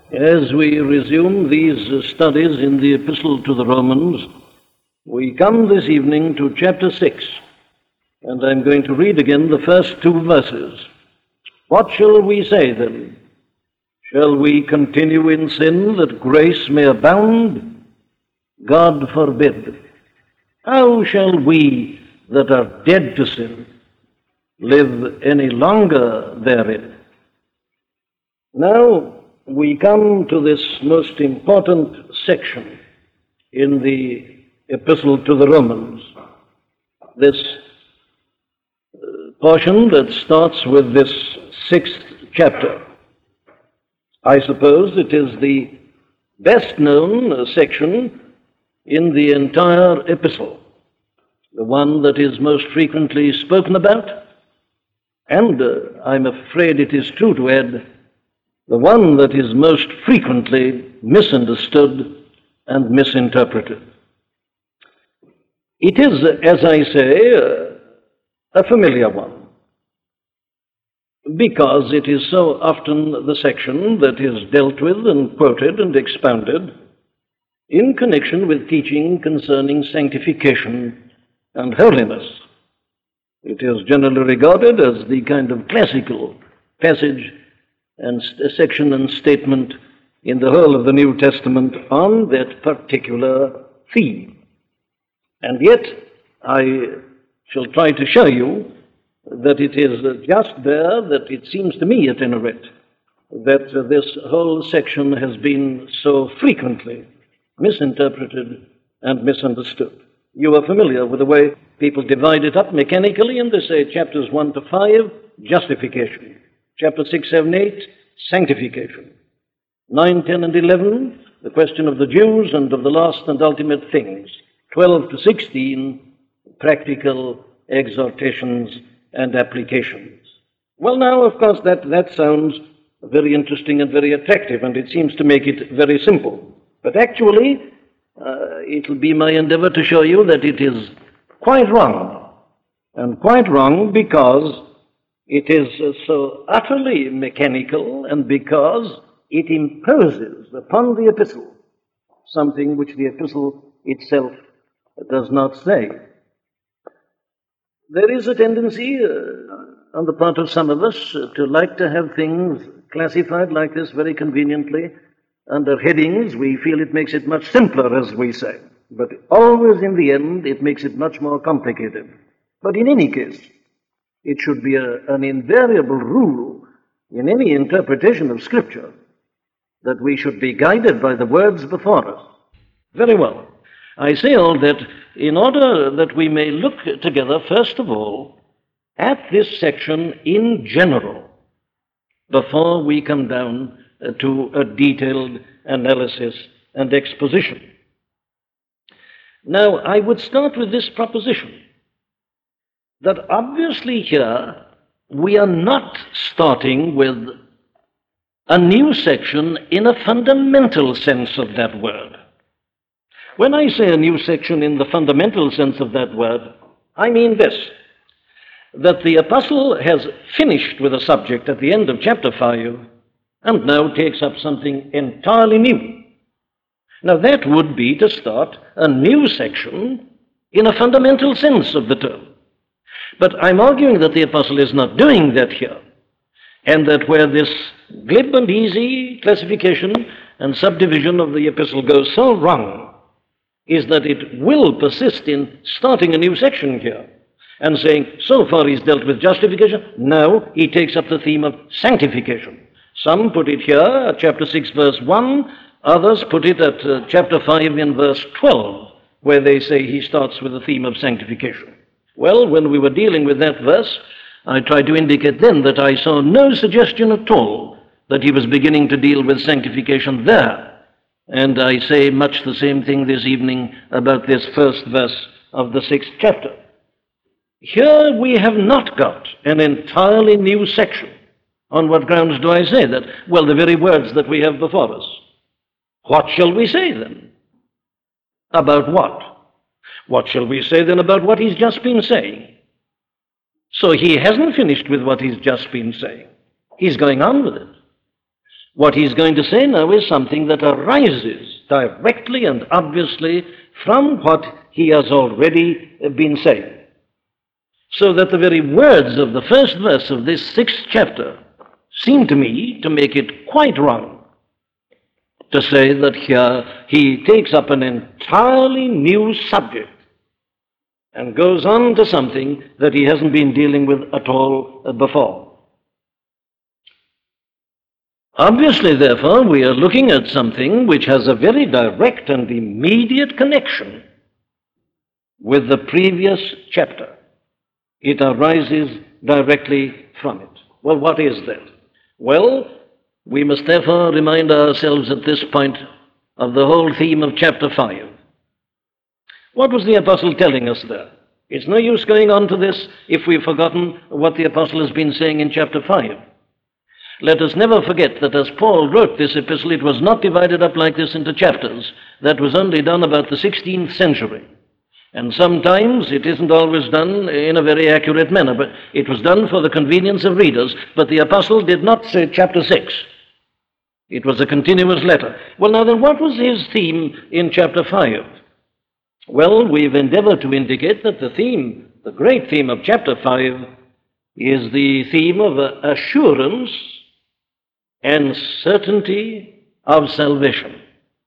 As we resume these studies in the Epistle to the Romans, we come this evening to chapter 6, and I'm going to read again the first two verses. What shall we say then? Shall we continue in sin that grace may abound? God forbid. How shall we that are dead to sin live any longer therein? Now we come to this most important section in the Epistle to the Romans, this portion that starts with this 6th chapter. I suppose it is the best known section in the entire epistle, the one that is most frequently spoken about, and I'm afraid it is true to add, the one that is most frequently misunderstood and misinterpreted. It is, as I say, a familiar one, because it is so often the section that is dealt with and quoted and expounded in connection with teaching concerning sanctification and holiness. It is generally regarded as the kind of classical passage and section and statement in the whole of the New Testament on that particular theme. And yet, I shall try to show you that it is just there that it seems to me, at any rate, that this whole section has been so frequently misinterpreted and misunderstood. You are familiar with the way people divide it up mechanically, and they say chapters 1 to 5, justification. Chapter 6, 7, 8, sanctification. 9, 10, and 11, the question of the Jews and of the last and ultimate things. 12 to 16, practical exhortations and applications. Well, now, of course, that sounds very interesting and very attractive, and it seems to make it very simple. But actually, it will be my endeavor to show you that it is quite wrong, and quite wrong because it is so utterly mechanical, and because it imposes upon the epistle something which the epistle itself does not say. There is a tendency on the part of some of us to like to have things classified like this very conveniently under headings. We feel it makes it much simpler, as we say, but always in the end it makes it much more complicated. But in any case, it should be an invariable rule in any interpretation of Scripture that we should be guided by the words before us. Very well. I say all that in order that we may look together, first of all, at this section in general, before we come down to a detailed analysis and exposition. Now, I would start with this proposition, that obviously here we are not starting with a new section in a fundamental sense of that word. When I say a new section in the fundamental sense of that word, I mean this, that the apostle has finished with a subject at the end of chapter 5 and now takes up something entirely new. Now that would be to start a new section in a fundamental sense of the term. But I'm arguing that the apostle is not doing that here, and that where this glib and easy classification and subdivision of the epistle goes so wrong is that it will persist in starting a new section here and saying, so far he's dealt with justification, now he takes up the theme of sanctification. Some put it here at chapter 6, verse 1, others put it at chapter 5 in verse 12, where they say he starts with the theme of sanctification. Well, when we were dealing with that verse, I tried to indicate then that I saw no suggestion at all that he was beginning to deal with sanctification there. And I say much the same thing this evening about this first verse of the 6th chapter. Here we have not got an entirely new section. On what grounds do I say that? Well, the very words that we have before us. What shall we say then? About what? What shall we say then about what he's just been saying? So he hasn't finished with what he's just been saying. He's going on with it. What he's going to say now is something that arises directly and obviously from what he has already been saying. So that the very words of the first verse of this 6th chapter seem to me to make it quite wrong to say that here he takes up an entirely new subject and goes on to something that he hasn't been dealing with at all before. Obviously, therefore, we are looking at something which has a very direct and immediate connection with the previous chapter. It arises directly from it. Well, what is that? Well, we must therefore remind ourselves at this point of the whole theme of chapter 5. What was the apostle telling us there? It's no use going on to this if we've forgotten what the apostle has been saying in chapter 5. Let us never forget that as Paul wrote this epistle, it was not divided up like this into chapters. That was only done about the 16th century. And sometimes it isn't always done in a very accurate manner, but it was done for the convenience of readers. But the apostle did not say chapter 6. It was a continuous letter. Well, now then, what was his theme in chapter 5? Well, we've endeavored to indicate that the theme, the great theme of chapter 5, is the theme of assurance and certainty of salvation.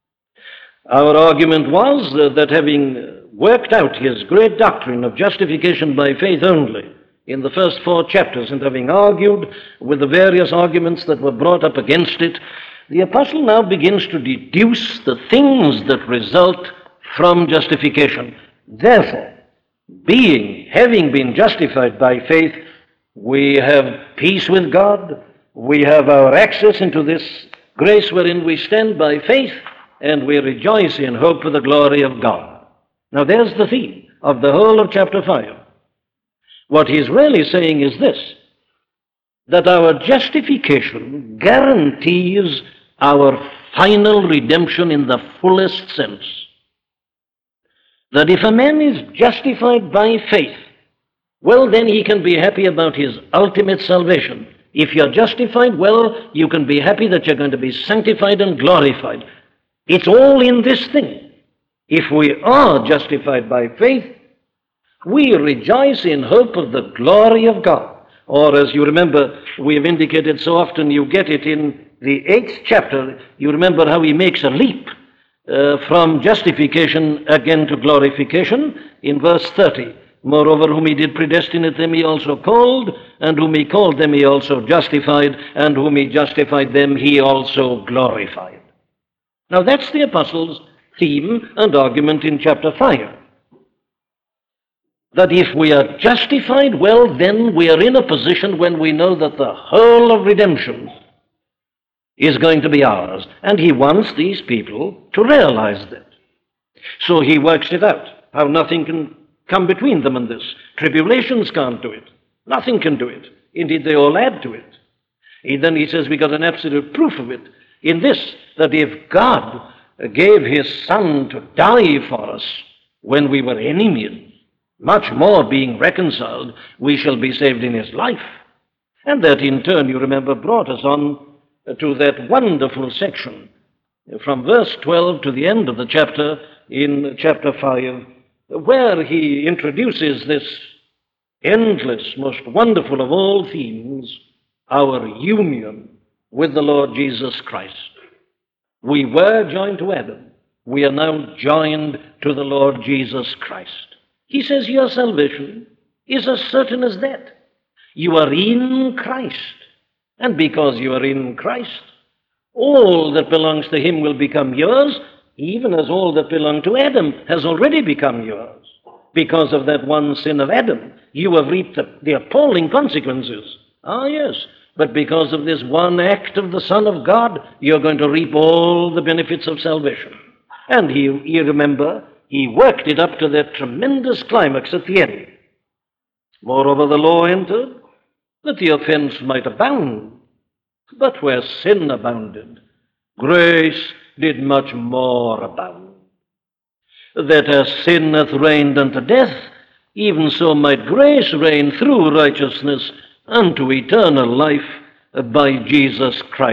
Our argument was that having worked out his great doctrine of justification by faith only in the first 4 chapters, and having argued with the various arguments that were brought up against it, the apostle now begins to deduce the things that result from justification. Therefore, having been justified by faith, we have peace with God, we have our access into this grace wherein we stand by faith, and we rejoice in hope of the glory of God. Now there's the theme of the whole of chapter 5. What he's really saying is this, that our justification guarantees our final redemption in the fullest sense. That if a man is justified by faith, well, then he can be happy about his ultimate salvation. If you're justified, well, you can be happy that you're going to be sanctified and glorified. It's all in this thing. If we are justified by faith, we rejoice in hope of the glory of God. Or, as you remember, we have indicated so often, you get it in the 8th chapter, you remember how he makes a leap from justification again to glorification in verse 30. Moreover, whom he did predestinate, them he also called, and whom he called, them he also justified, and whom he justified, them he also glorified. Now that's the apostle's theme and argument in chapter 5. That if we are justified, well, then we are in a position when we know that the whole of redemption is going to be ours. And he wants these people to realize that. So he works it out, how nothing can come between them and this. Tribulations can't do it. Nothing can do it. Indeed, they all add to it. Then he says we got an absolute proof of it in this, that if God gave his Son to die for us when we were enemies, much more being reconciled, we shall be saved in his life. And that in turn, you remember, brought us on to that wonderful section from verse 12 to the end of the chapter in chapter 5, where he introduces this endless, most wonderful of all themes, our union with the Lord Jesus Christ. We were joined to Adam. We are now joined to the Lord Jesus Christ. He says your salvation is as certain as that. You are in Christ. And because you are in Christ, all that belongs to him will become yours, even as all that belonged to Adam has already become yours. Because of that one sin of Adam, you have reaped the appalling consequences. Ah, yes. But because of this one act of the Son of God, you're going to reap all the benefits of salvation. And you remember, he worked it up to that tremendous climax at the end. Moreover, the law entered, that the offense might abound. But where sin abounded, grace did much more abound. That as sin hath reigned unto death, even so might grace reign through righteousness unto eternal life by Jesus Christ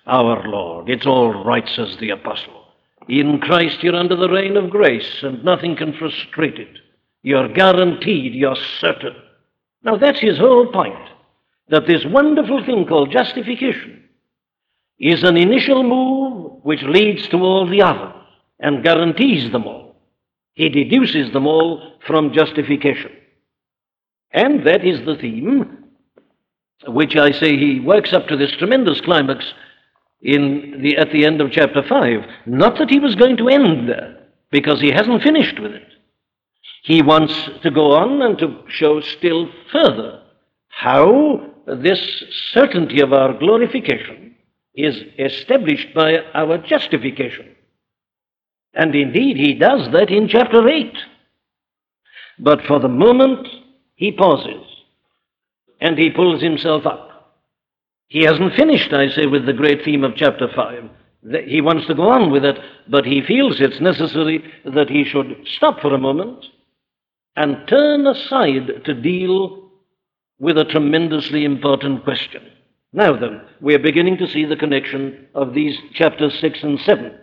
our Lord. It's all right, says the apostle. In Christ you're under the reign of grace, and nothing can frustrate it. You're guaranteed, you're certain. Now that's his whole point, that this wonderful thing called justification is an initial move which leads to all the others and guarantees them all. He deduces them all from justification. And that is the theme which I say he works up to this tremendous climax at the end of chapter 5. Not that he was going to end there, because he hasn't finished with it. He wants to go on and to show still further how this certainty of our glorification is established by our justification. And indeed, he does that in chapter 8. But for the moment, he pauses and he pulls himself up. He hasn't finished, I say, with the great theme of chapter 5. He wants to go on with it, but he feels it's necessary that he should stop for a moment and turn aside to deal with a tremendously important question. Now then, we're beginning to see the connection of these chapters 6 and 7.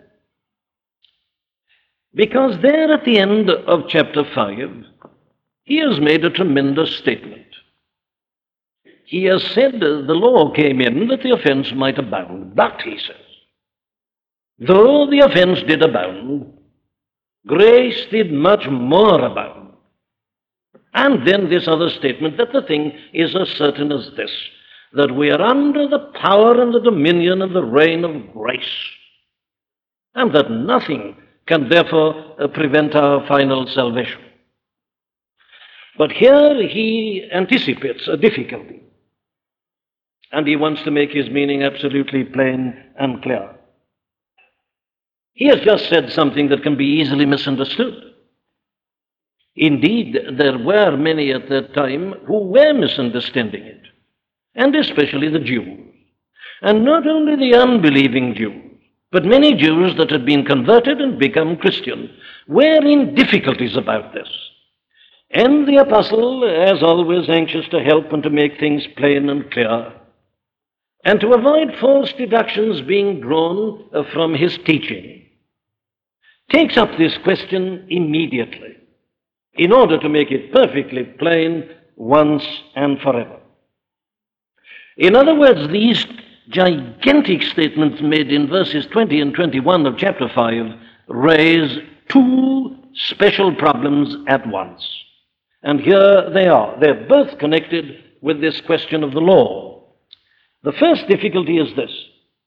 Because there at the end of chapter 5, he has made a tremendous statement. He has said the law came in that the offense might abound. But, he says, though the offense did abound, grace did much more abound. And then this other statement that the thing is as certain as this, that we are under the power and the dominion and the reign of grace, and that nothing can therefore prevent our final salvation. But here he anticipates a difficulty, and he wants to make his meaning absolutely plain and clear. He has just said something that can be easily misunderstood. Indeed, there were many at that time who were misunderstanding it, and especially the Jews. And not only the unbelieving Jews, but many Jews that had been converted and become Christian were in difficulties about this. And the apostle, as always, anxious to help and to make things plain and clear, and to avoid false deductions being drawn from his teaching, takes up this question immediately in order to make it perfectly plain once and forever. In other words, these gigantic statements made in verses 20 and 21 of chapter 5 raise two special problems at once. And here they are. They're both connected with this question of the law. The first difficulty is this.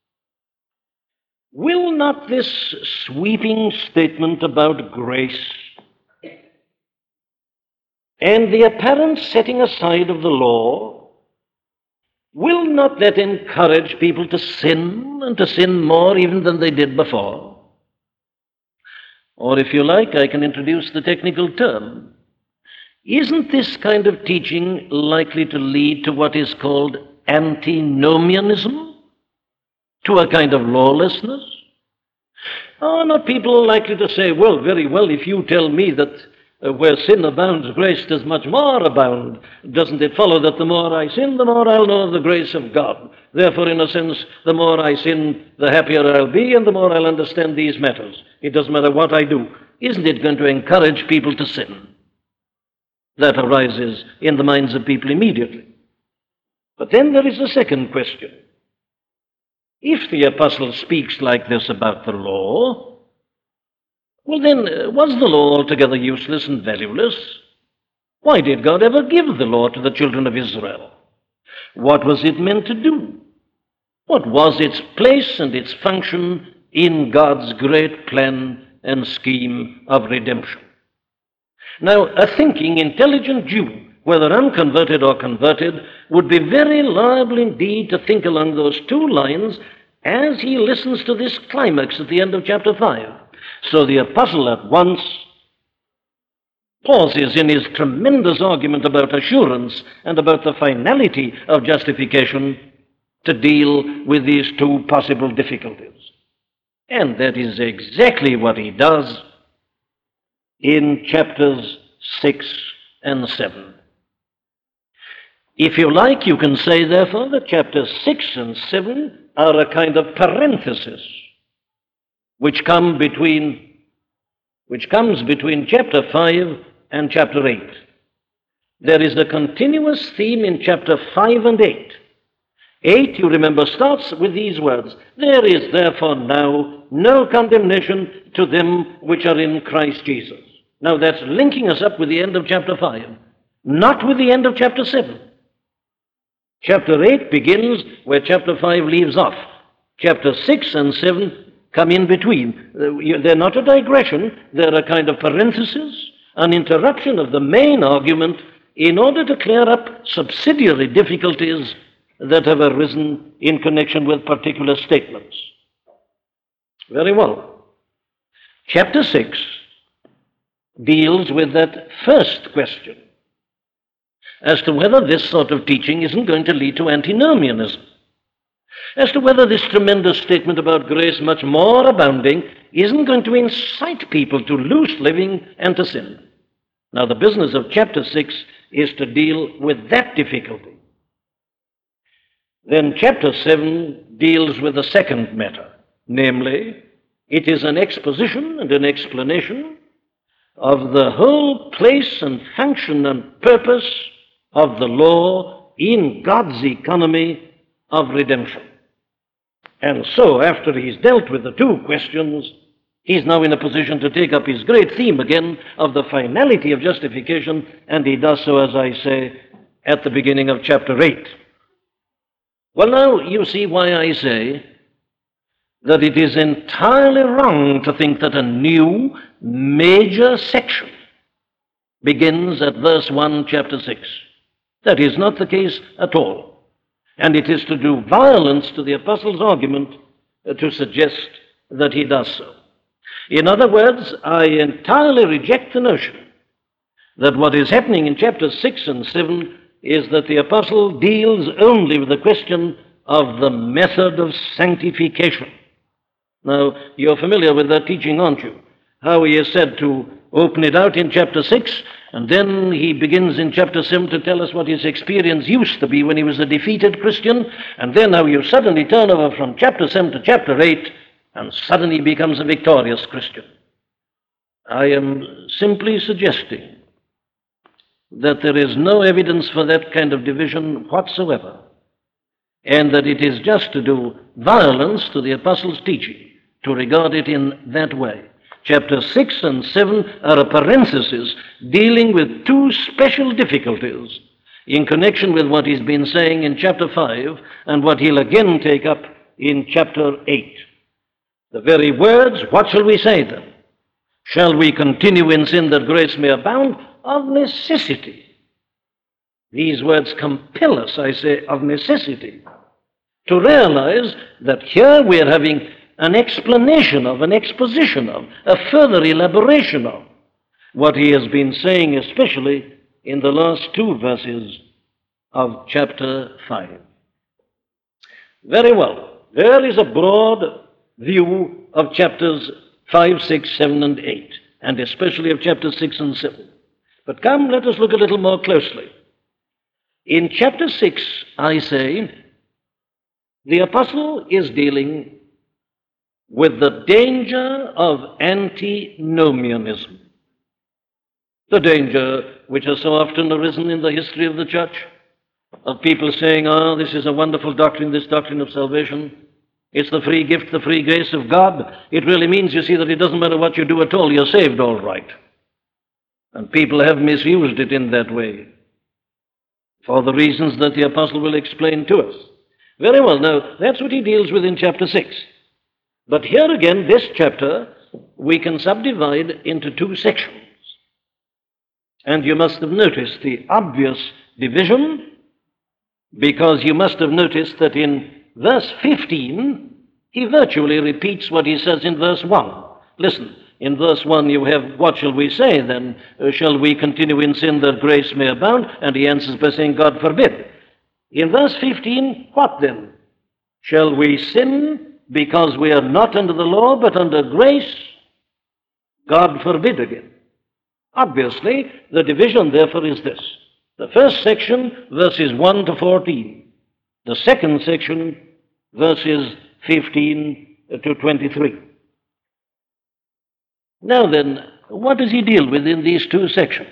Will not this sweeping statement about grace and the apparent setting aside of the law, will not that encourage people to sin, and to sin more even than they did before? Or if you like, I can introduce the technical term. Isn't this kind of teaching likely to lead to what is called antinomianism? To a kind of lawlessness? Are not people likely to say, well, very well, if you tell me that where sin abounds, grace does much more abound, doesn't it follow that the more I sin, the more I'll know of the grace of God? Therefore, in a sense, the more I sin, the happier I'll be, and the more I'll understand these matters. It doesn't matter what I do. Isn't it going to encourage people to sin? That arises in the minds of people immediately. But then there is a second question. If the apostle speaks like this about the law, well then, was the law altogether useless and valueless? Why did God ever give the law to the children of Israel? What was it meant to do? What was its place and its function in God's great plan and scheme of redemption? Now, a thinking, intelligent Jew, whether unconverted or converted, would be very liable indeed to think along those two lines as he listens to this climax at the end of chapter 5. So the apostle at once pauses in his tremendous argument about assurance and about the finality of justification to deal with these two possible difficulties. And that is exactly what he does in chapters 6 and 7. If you like, you can say, therefore, that chapters 6 and 7 are a kind of parenthesis which comes between chapter 5 and chapter 8. There is a continuous theme in chapter 5 and 8. 8, you remember, starts with these words: "There is therefore now no condemnation to them which are in Christ Jesus." Now that's linking us up with the end of chapter 5, not with the end of chapter 7. Chapter 8 begins where chapter 5 leaves off. Chapter 6 and 7 come in between. They're not a digression, they're a kind of parenthesis, an interruption of the main argument in order to clear up subsidiary difficulties that have arisen in connection with particular statements. Very well. Chapter 6 deals with that first question as to whether this sort of teaching isn't going to lead to antinomianism, as to whether this tremendous statement about grace much more abounding isn't going to incite people to loose living and to sin. Now, the business of chapter 6 is to deal with that difficulty. Then chapter 7 deals with the second matter, namely, it is an exposition and an explanation of the whole place and function and purpose of the law in God's economy of redemption. And so, after he's dealt with the two questions, he's now in a position to take up his great theme again of the finality of justification, and he does so, as I say, at the beginning of chapter 8. Well, now, you see why I say that it is entirely wrong to think that a new major section begins at verse 1, chapter 6. That is not the case at all. And it is to do violence to the apostle's argument to suggest that he does so. In other words, I entirely reject the notion that what is happening in chapters 6 and 7 is that the apostle deals only with the question of the method of sanctification. Now, you're familiar with that teaching, aren't you? How he is said to open it out in chapter 6, and then he begins in chapter 7 to tell us what his experience used to be when he was a defeated Christian, and then how you suddenly turn over from chapter 7 to chapter 8, and suddenly becomes a victorious Christian. I am simply suggesting that there is no evidence for that kind of division whatsoever, and that it is just to do violence to the apostle's teaching to regard it in that way. Chapters 6 and 7 are a parenthesis dealing with two special difficulties in connection with what he's been saying in chapter 5 and what he'll again take up in chapter 8. The very words, what shall we say then? Shall we continue in sin that grace may abound? Of necessity. These words compel us, I say, of necessity, to realize that here we are having an explanation of, an exposition of, a further elaboration of what he has been saying, especially in the last two verses of chapter 5. Very well. There is a broad view of chapters 5, 6, 7, and 8, and especially of chapters 6 and 7. But come, let us look a little more closely. In chapter 6, I say, the apostle is dealing with the danger of antinomianism, the danger which has so often arisen in the history of the church, of people saying, this is a wonderful doctrine, this doctrine of salvation. It's the free gift, the free grace of God. It really means, you see, that it doesn't matter what you do at all, you're saved all right. And people have misused it in that way, for the reasons that the apostle will explain to us. Very well, now, that's what he deals with in chapter 6. But here again, this chapter, we can subdivide into two sections. And you must have noticed the obvious division, because you must have noticed that in verse 15, he virtually repeats what he says in verse 1. Listen, in verse 1 you have, what shall we say then? Shall we continue in sin that grace may abound? And he answers by saying, God forbid. In verse 15, what then? Shall we sin because we are not under the law but under grace? God forbid again. Obviously, the division therefore is this. The first section, verses 1 to 14. The second section, verses 15 to 23. Now then, what does he deal with in these two sections?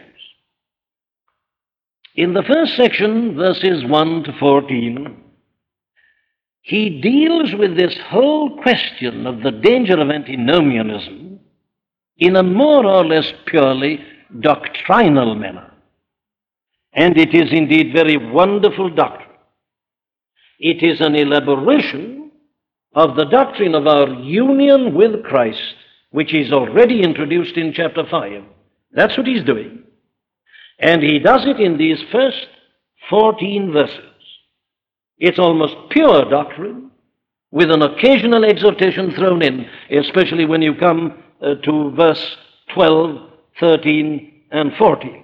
In the first section, verses 1 to 14, he deals with this whole question of the danger of antinomianism in a more or less purely doctrinal manner. And it is indeed very wonderful doctrine. It is an elaboration of the doctrine of our union with Christ, which is already introduced in chapter 5. That's what he's doing. And he does it in these first 14 verses. It's almost pure doctrine, with an occasional exhortation thrown in, especially when you come to verse 12, 13, and 14.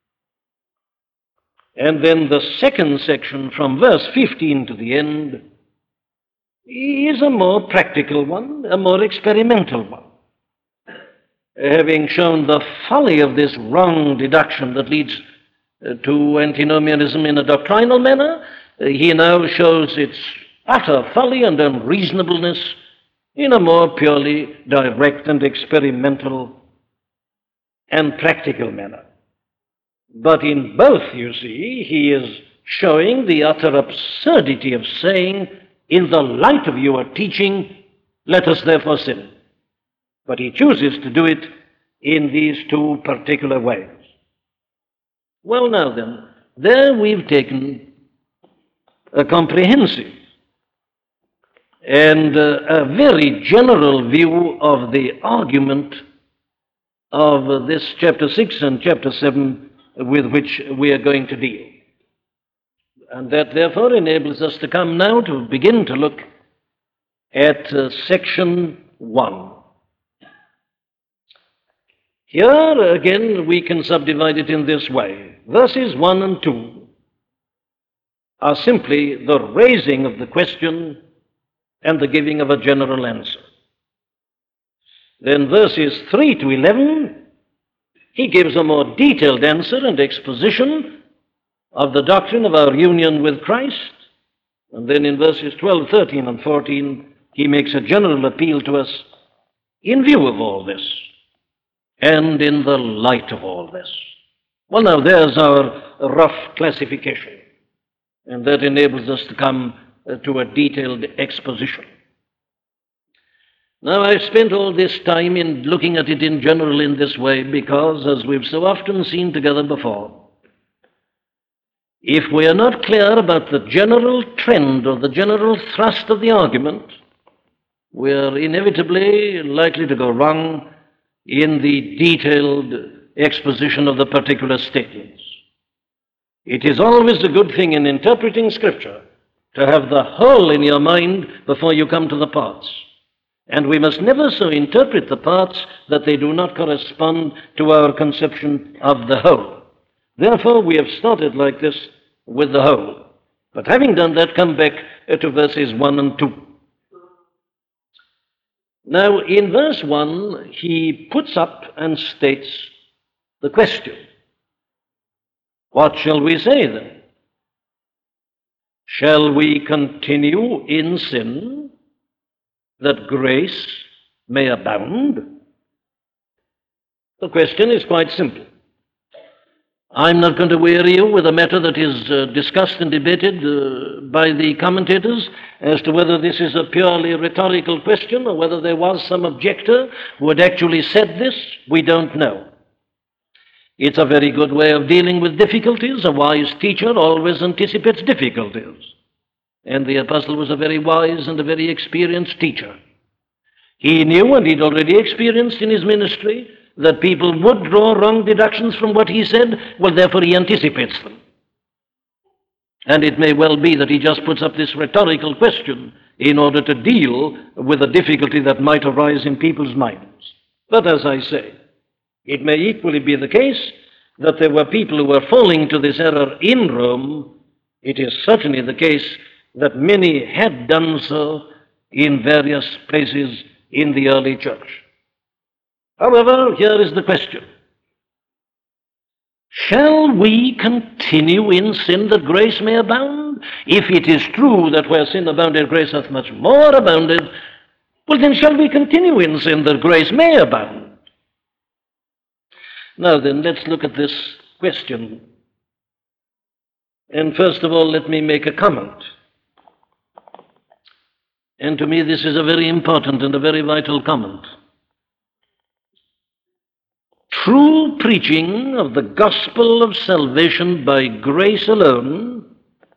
And then the second section, from verse 15 to the end, is a more practical one, a more experimental one. Having shown the folly of this wrong deduction that leads to antinomianism in a doctrinal manner, he now shows its utter folly and unreasonableness in a more purely direct and experimental and practical manner. But in both, you see, he is showing the utter absurdity of saying, in the light of your teaching, let us therefore sin. But he chooses to do it in these two particular ways. Well, now then, there we've taken a comprehensive and a very general view of the argument of this chapter 6 and chapter 7 with which we are going to deal. And that therefore enables us to come now to begin to look at section 1. Here again we can subdivide it in this way. Verses 1 and 2 are simply the raising of the question and the giving of a general answer. Then verses 3 to 11, he gives a more detailed answer and exposition of the doctrine of our union with Christ. And then in verses 12, 13, and 14, he makes a general appeal to us in view of all this and in the light of all this. Well, now there's our rough classification, and that enables us to come to a detailed exposition. Now, I've spent all this time in looking at it in general in this way because, as we've so often seen together before, if we are not clear about the general trend or the general thrust of the argument, we are inevitably likely to go wrong in the detailed exposition of the particular statements. It is always a good thing in interpreting Scripture to have the whole in your mind before you come to the parts. And we must never so interpret the parts that they do not correspond to our conception of the whole. Therefore, we have started like this with the whole. But having done that, come back to verses 1 and 2. Now, in verse 1, he puts up and states the question. What shall we say then? Shall we continue in sin that grace may abound? The question is quite simple. I'm not going to weary you with a matter that is discussed and debated by the commentators as to whether this is a purely rhetorical question or whether there was some objector who had actually said this. We don't know. It's a very good way of dealing with difficulties. A wise teacher always anticipates difficulties. And the apostle was a very wise and a very experienced teacher. He knew, and he'd already experienced in his ministry, that people would draw wrong deductions from what he said. Well, therefore he anticipates them. And it may well be that he just puts up this rhetorical question in order to deal with a difficulty that might arise in people's minds. But as I say, it may equally be the case that there were people who were falling to this error in Rome. It is certainly the case that many had done so in various places in the early church. However, here is the question. Shall we continue in sin that grace may abound? If it is true that where sin abounded, grace hath much more abounded, well, then shall we continue in sin that grace may abound? Now then, let's look at this question. And first of all, let me make a comment. And to me, this is a very important and a very vital comment. True preaching of the gospel of salvation by grace alone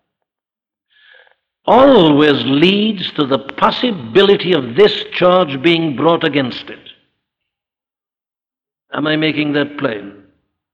always leads to the possibility of this charge being brought against it. Am I making that plain?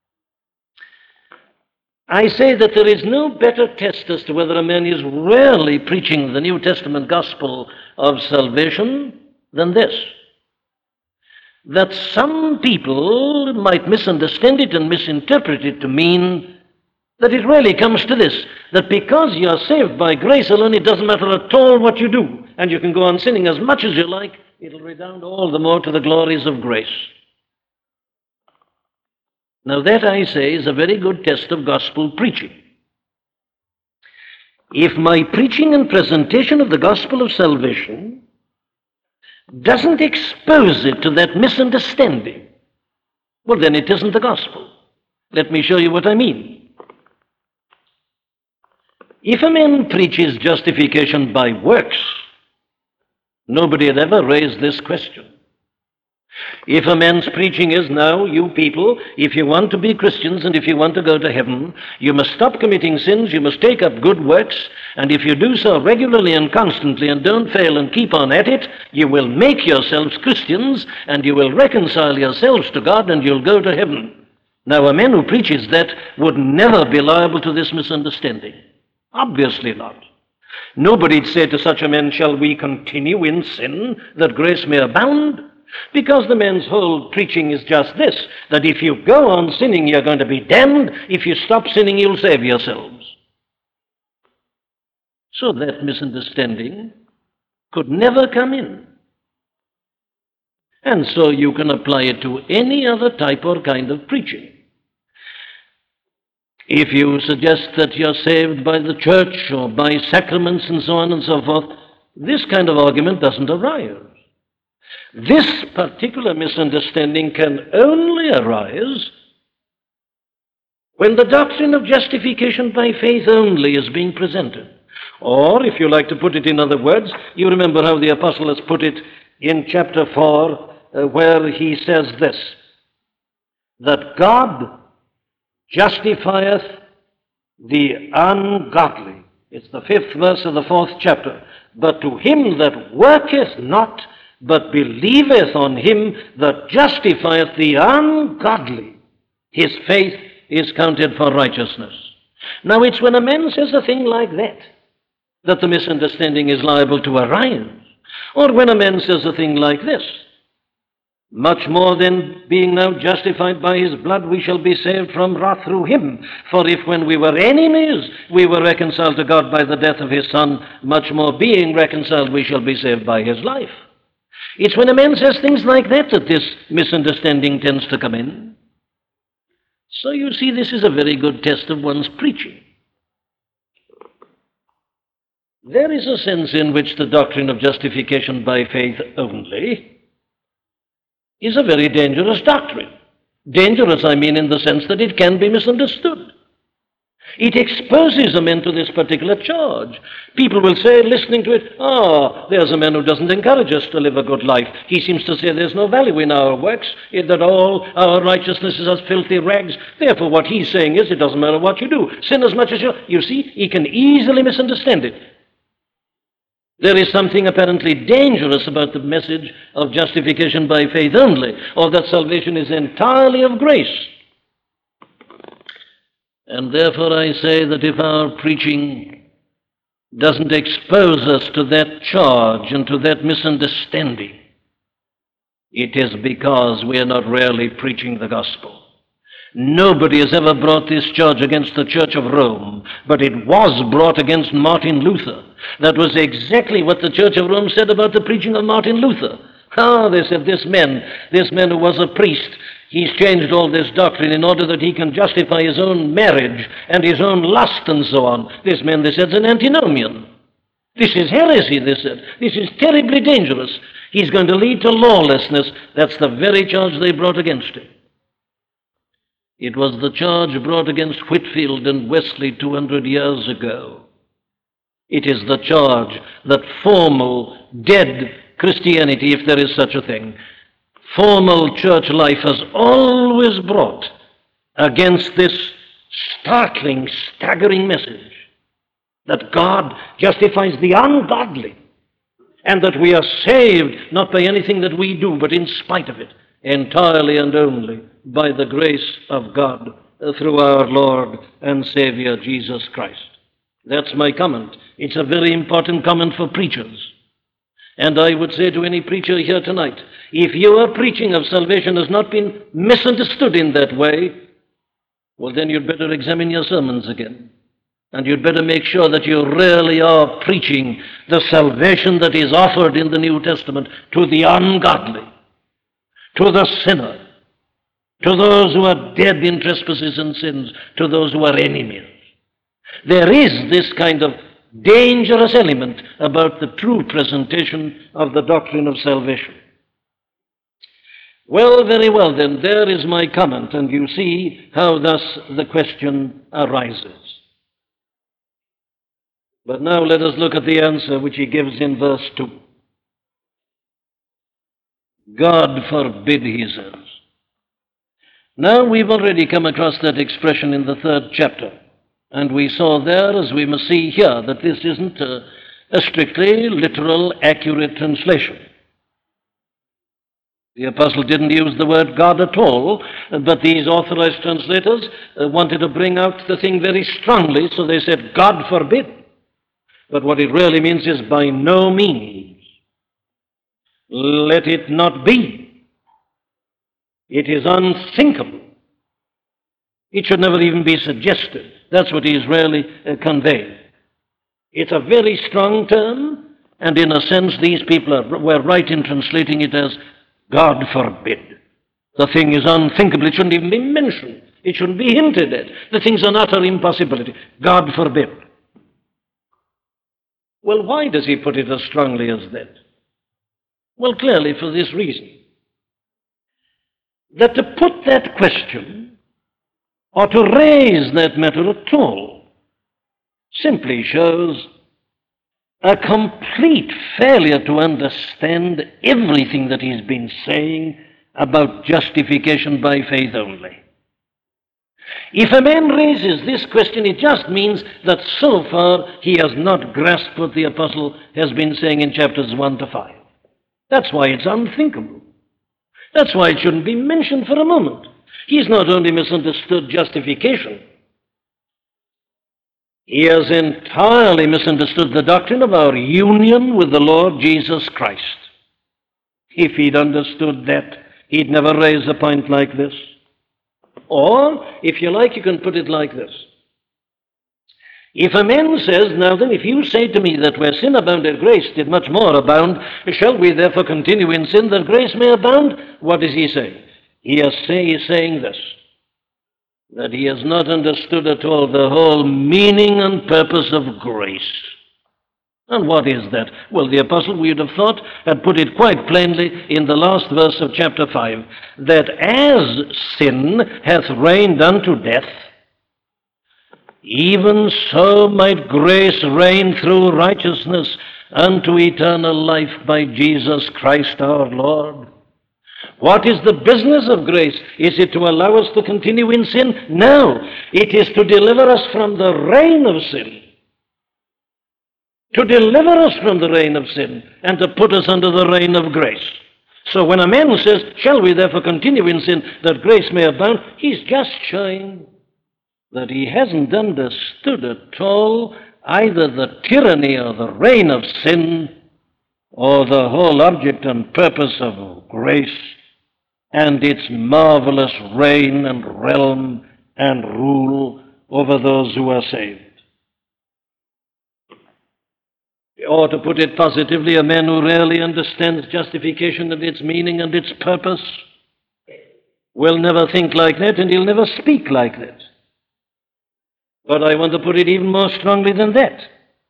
I say that there is no better test as to whether a man is really preaching the New Testament gospel of salvation than this. That some people might misunderstand it and misinterpret it to mean that it really comes to this, that because you are saved by grace alone, it doesn't matter at all what you do, and you can go on sinning as much as you like, it'll redound all the more to the glories of grace. Now that, I say, is a very good test of gospel preaching. If my preaching and presentation of the gospel of salvation doesn't expose it to that misunderstanding, well, then it isn't the gospel. Let me show you what I mean. If a man preaches justification by works, nobody had ever raised this question. If a man's preaching is, now, you people, if you want to be Christians and if you want to go to heaven, you must stop committing sins, you must take up good works, and if you do so regularly and constantly and don't fail and keep on at it, you will make yourselves Christians and you will reconcile yourselves to God and you'll go to heaven. Now, a man who preaches that would never be liable to this misunderstanding. Obviously not. Nobody'd say to such a man, shall we continue in sin that grace may abound? Because the man's whole preaching is just this, that if you go on sinning, you're going to be damned. If you stop sinning, you'll save yourselves. So that misunderstanding could never come in. And so you can apply it to any other type or kind of preaching. If you suggest that you're saved by the church or by sacraments and so on and so forth, this kind of argument doesn't arise. This particular misunderstanding can only arise when the doctrine of justification by faith only is being presented. Or, if you like to put it in other words, you remember how the apostle has put it in chapter 4, where he says this, that God justifieth the ungodly. It's the 5th verse of the 4th chapter. But to him that worketh not, but believeth on him that justifieth the ungodly, his faith is counted for righteousness. Now, it's when a man says a thing like that that the misunderstanding is liable to arise. Or when a man says a thing like this, much more than being now justified by his blood, we shall be saved from wrath through him. For if when we were enemies, we were reconciled to God by the death of his Son, much more being reconciled, we shall be saved by his life. It's when a man says things like that that this misunderstanding tends to come in. So you see, this is a very good test of one's preaching. There is a sense in which the doctrine of justification by faith only is a very dangerous doctrine. Dangerous, I mean, in the sense that it can be misunderstood. It exposes a man to this particular charge. People will say, listening to it, there's a man who doesn't encourage us to live a good life. He seems to say there's no value in our works, that all our righteousness is as filthy rags. Therefore, what he's saying is, it doesn't matter what you do. Sin as much as you... You see, he can easily misunderstand it. There is something apparently dangerous about the message of justification by faith only, or that salvation is entirely of grace. And therefore I say that if our preaching doesn't expose us to that charge and to that misunderstanding, it is because we are not really preaching the gospel. Nobody has ever brought this charge against the Church of Rome, but it was brought against Martin Luther. That was exactly what the Church of Rome said about the preaching of Martin Luther. They said, this man who was a priest, He's changed all this doctrine in order that he can justify his own marriage and his own lust and so on. This man, they said, is an antinomian. This is heresy, they said. This is terribly dangerous. He's going to lead to lawlessness. That's the very charge they brought against him. It was the charge brought against Whitefield and Wesley 200 years ago. It is the charge that formal, dead Christianity, if there is such a thing, formal church life has always brought against this startling, staggering message that God justifies the ungodly and that we are saved not by anything that we do, but in spite of it, entirely and only by the grace of God through our Lord and Savior Jesus Christ. That's my comment. It's a very important comment for preachers. And I would say to any preacher here tonight, if your preaching of salvation has not been misunderstood in that way, well, then you'd better examine your sermons again. And you'd better make sure that you really are preaching the salvation that is offered in the New Testament to the ungodly, to the sinner, to those who are dead in trespasses and sins, to those who are enemies. There is this kind of dangerous element about the true presentation of the doctrine of salvation. Well, very well then, there is my comment, and you see how thus the question arises. But now let us look at the answer which he gives in verse 2. God forbid, he says. Now we've already come across that expression in the 3rd chapter. And we saw there, as we must see here, that this isn't a strictly literal, accurate translation. The apostle didn't use the word God at all, but these authorized translators wanted to bring out the thing very strongly, so they said, God forbid. But what it really means is by no means. Let it not be. It is unthinkable. It should never even be suggested. That's what he's really conveying. It's a very strong term, and in a sense these people were right in translating it as God forbid. The thing is unthinkable. It shouldn't even be mentioned. It shouldn't be hinted at. The thing's an utter impossibility. God forbid. Well, why does he put it as strongly as that? Well, clearly for this reason. That to put that question, or to raise that matter at all, simply shows a complete failure to understand everything that he's been saying about justification by faith only. If a man raises this question, it just means that so far he has not grasped what the apostle has been saying in chapters 1 to 5. That's why it's unthinkable. That's why it shouldn't be mentioned for a moment. He's not only misunderstood justification, he has entirely misunderstood the doctrine of our union with the Lord Jesus Christ. If he'd understood that, he'd never raise a point like this. Or, if you like, you can put it like this. If a man says, now then, if you say to me that where sin abounded, grace did much more abound, shall we therefore continue in sin that grace may abound? What does he say? He is saying this, that he has not understood at all the whole meaning and purpose of grace. And what is that? Well, the apostle, we would have thought, had put it quite plainly in the last verse of chapter 5, that as sin hath reigned unto death, even so might grace reign through righteousness unto eternal life by Jesus Christ our Lord. What is the business of grace? Is it to allow us to continue in sin? No, it is to deliver us from the reign of sin. To deliver us from the reign of sin and to put us under the reign of grace. So when a man says, shall we therefore continue in sin that grace may abound, he's just showing that he hasn't understood at all either the tyranny or the reign of sin or the whole object and purpose of grace and its marvelous reign and realm and rule over those who are saved. Or to put it positively, a man who really understands justification and its meaning and its purpose will never think like that and he'll never speak like that. But I want to put it even more strongly than that.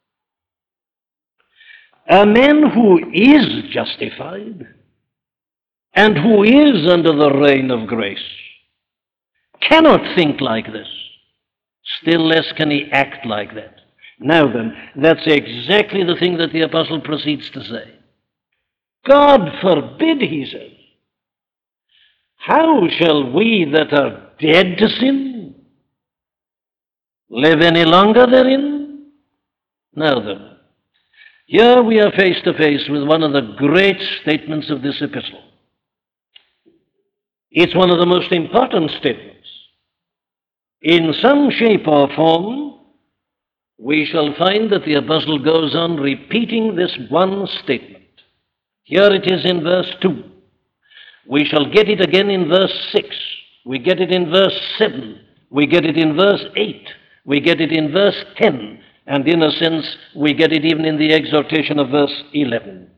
A man who is justified and who is under the reign of grace cannot think like this. Still less can he act like that. Now then, that's exactly the thing that the apostle proceeds to say. God forbid, he says. How shall we that are dead to sin live any longer therein? Now then, here we are face to face with one of the great statements of this epistle. It's one of the most important statements. In some shape or form, we shall find that the apostle goes on repeating this one statement. Here it is in verse 2. We shall get it again in verse 6. We get it in verse 7. We get it in verse 8. We get it in verse 10. And in a sense, we get it even in the exhortation of verse 11.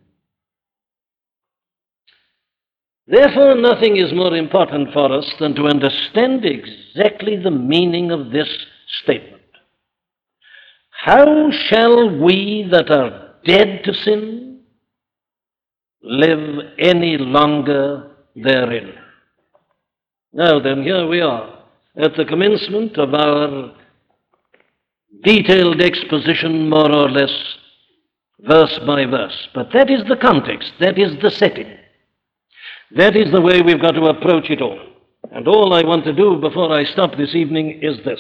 Therefore, nothing is more important for us than to understand exactly the meaning of this statement. How shall we that are dead to sin live any longer therein? Now then, here we are at the commencement of our detailed exposition, more or less, verse by verse. But that is the context, that is the setting. That is the way we've got to approach it all. And all I want to do before I stop this evening is this,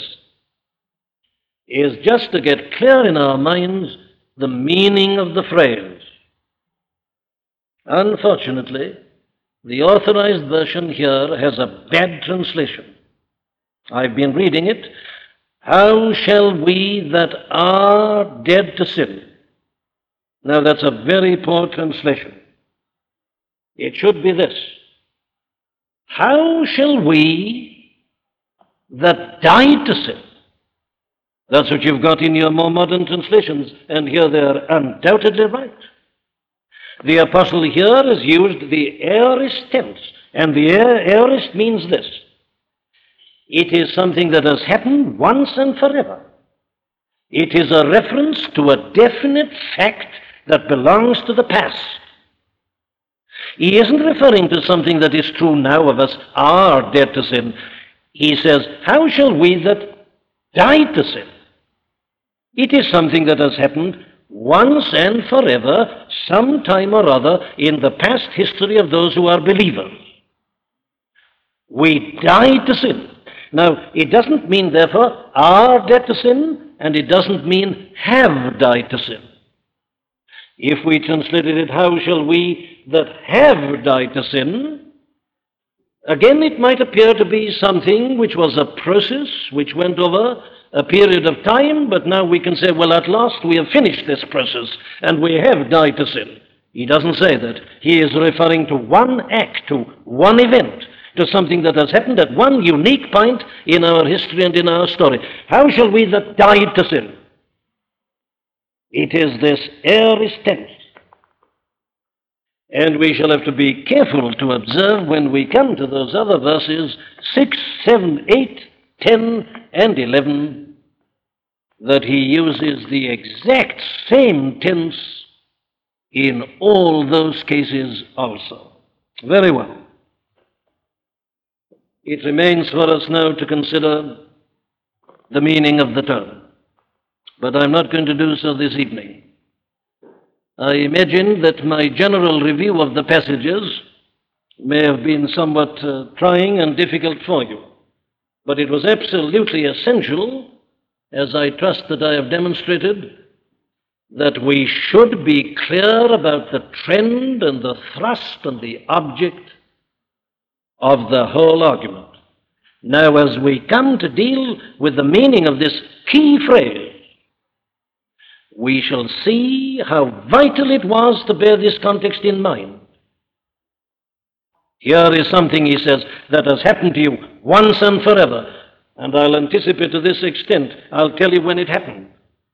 is just to get clear in our minds the meaning of the phrase. Unfortunately, the Authorized Version here has a bad translation. I've been reading it. How shall we that are dead to sin? Now that's a very poor translation. It should be this. How shall we that died to sin? That's what you've got in your more modern translations, and here they're undoubtedly right. The apostle here has used the aorist tense, and the aorist means this. It is something that has happened once and forever. It is a reference to a definite fact that belongs to the past. He isn't referring to something that is true now of us, are dead to sin. He says, how shall we that died to sin? It is something that has happened once and forever, some time or other, in the past history of those who are believers. We died to sin. Now, it doesn't mean, therefore, are dead to sin, and it doesn't mean have died to sin. If we translated it, how shall we that have died to sin? Again, it might appear to be something which was a process which went over a period of time, but now we can say, well, at last we have finished this process and we have died to sin. He doesn't say that. He is referring to one act, to one event, to something that has happened at one unique point in our history and in our story. How shall we that died to sin? It is this aorist tense. And we shall have to be careful to observe when we come to those other verses, 6, 7, 8, 10, and 11, that he uses the exact same tense in all those cases also. Very well. It remains for us now to consider the meaning of the term. But I'm not going to do so this evening. I imagine that my general review of the passages may have been somewhat trying and difficult for you. But it was absolutely essential, as I trust that I have demonstrated, that we should be clear about the trend and the thrust and the object of the whole argument. Now, as we come to deal with the meaning of this key phrase, we shall see how vital it was to bear this context in mind. Here is something, he says, that has happened to you once and forever. And I'll anticipate to this extent. I'll tell you when it happened.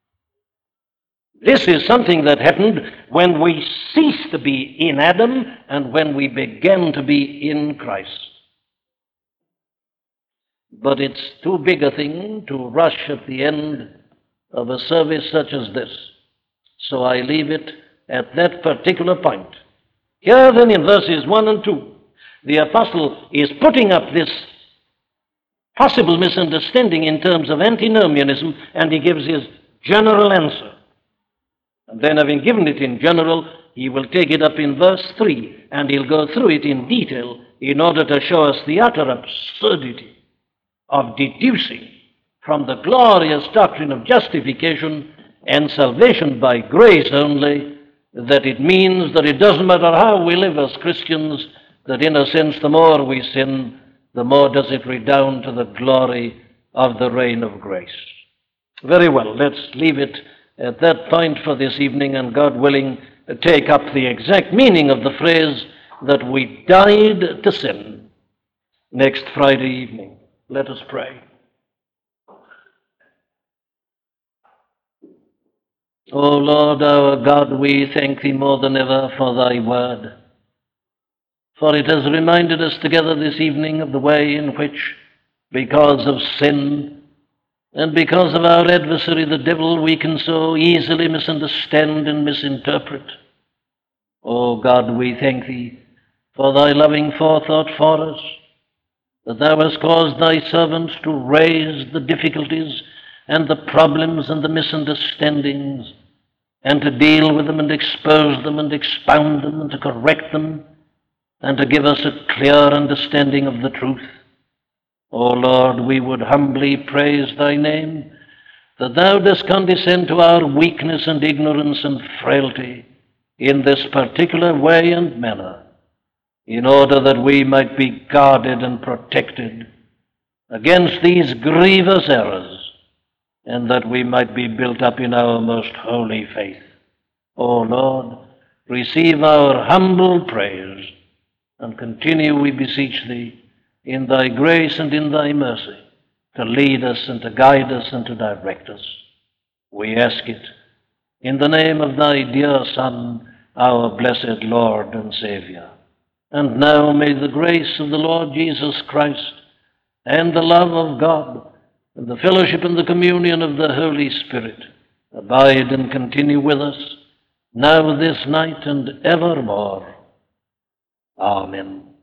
This is something that happened when we ceased to be in Adam and when we began to be in Christ. but it's too big a thing to rush at the end of a service such as this. So I leave it at that particular point. Here then in verses 1 and 2, the apostle is putting up this possible misunderstanding in terms of antinomianism, and he gives his general answer. And then, having given it in general, he will take it up in verse 3, and he'll go through it in detail in order to show us the utter absurdity of deducing from the glorious doctrine of justification and salvation by grace only, that it means that it doesn't matter how we live as Christians, that in a sense the more we sin, the more does it redound to the glory of the reign of grace. Very well, let's leave it at that point for this evening, and God willing, take up the exact meaning of the phrase that we died to sin next Friday evening. Let us pray. O Lord our God, we thank thee more than ever for thy word, for it has reminded us together this evening of the way in which, because of sin and because of our adversary, the devil, we can so easily misunderstand and misinterpret. O God, we thank thee for thy loving forethought for us, that thou hast caused thy servants to raise the difficulties and the problems and the misunderstandings, and to deal with them and expose them and expound them and to correct them, and to give us a clear understanding of the truth. O Lord, we would humbly praise thy name, that thou dost condescend to our weakness and ignorance and frailty in this particular way and manner, in order that we might be guarded and protected against these grievous errors, and that we might be built up in our most holy faith. O Lord, receive our humble praise, and continue, we beseech thee, in thy grace and in thy mercy, to lead us and to guide us and to direct us. We ask it in the name of thy dear Son, our blessed Lord and Savior. And now may the grace of the Lord Jesus Christ, and the love of God, and the fellowship and the communion of the Holy Spirit abide and continue with us, now, this night, and evermore. Amen.